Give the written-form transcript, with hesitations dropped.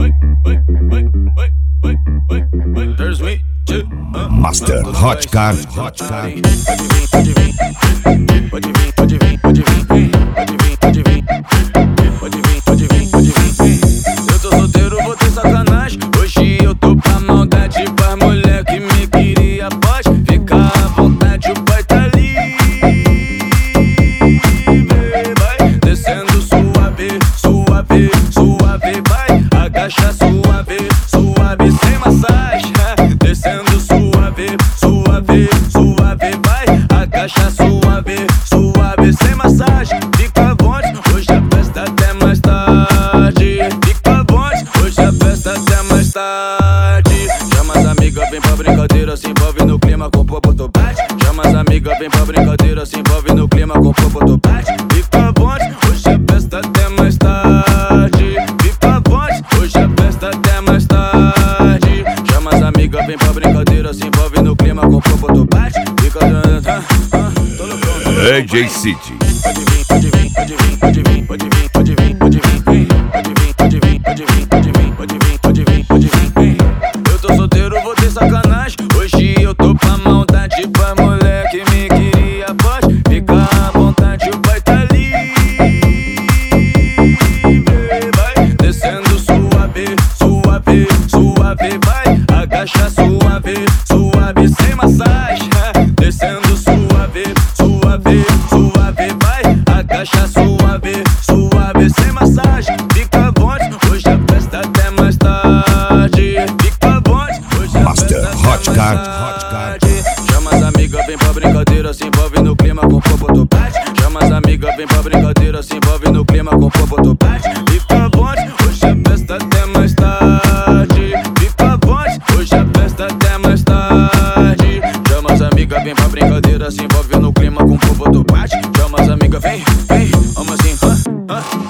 Master Hot Car. Pode vir, pode vir, pode vir, pode vir, pode vir, pode vir, pode vir, pode vir, pode vir, pode vir. Eu tô solteiro, vou ter sacanagem. Hoje eu tô pra maldade, pra mulher que me queria. Pode ficar à vontade, o pai tá ali. Vai descendo suave, suave, suave. Vai agacha suave, suave, sem massagem. Descendo suave, suave, suave. Vai agacha suave, suave, sem massagem. Fica à vontade, hoje a festa até mais tarde. Fica à vontade, hoje a festa até mais tarde. Chama as amigas, vem pra brincadeira, se envolve no clima com popo do bate. Chama as amigas, vem pra brincadeira, se envolve no clima com popo do bate. Fica à vontade, hoje a festa até mais tarde. Fica à vontade, hoje a festa até mais tarde. Chama as amigas, vem pra brincadeira, se envolve no clima com popo do bate. Fica todo pronto. AJ City. Pode vir, pode vir, pode vir, pode vir, pode vir, pode vir, pode vir, pode vir, pode vir, pode vir, pode vir, pode vir, pode vir, pode vir. Eu tô solteiro, vou ter sacanagem. Hoje eu tô pra maldade, pra mulher que me queria. Pode ficar à vontade, o pai tá ali. Vai descendo suave, suave, suave. Vai agacha suave, suave, sem massagem. Descendo suave, suave, suave. Vai agacha suave, suave, sem massagem. Fica à vontade, hoje a festa até mais tarde. Fica à vontade, hoje a Master festa até Hot mais Car. tarde. Chama as amigas, vem pra brincadeira, se envolve no clima com popo do bate. Chama as amigas, vem pra brincadeira, se envolve no clima com popo do bate. Fica à vontade, hoje a festa até mais tarde. Fica à vontade, hoje a festa até mais tarde. Chama as amigas, vem pra brincadeira, se envolve no clima com popo do bate. Chama as amigas, vem, vem, vamos assim,